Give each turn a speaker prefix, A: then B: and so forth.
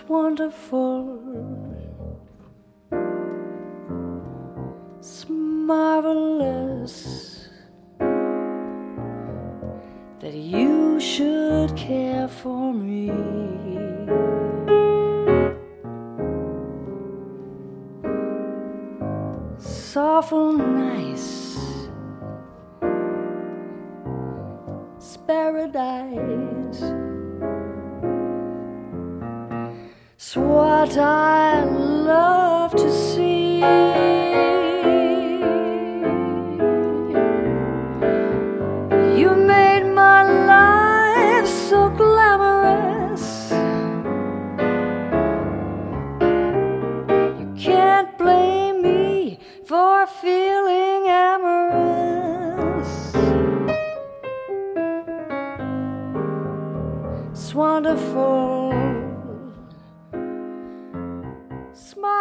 A: wonderful. It's marvelous that you should care for me. It's awful nice. It's paradise. It's what I love to see. You made my life so glamorous. You can't blame me for feeling amorous. It's wonderful. Smile.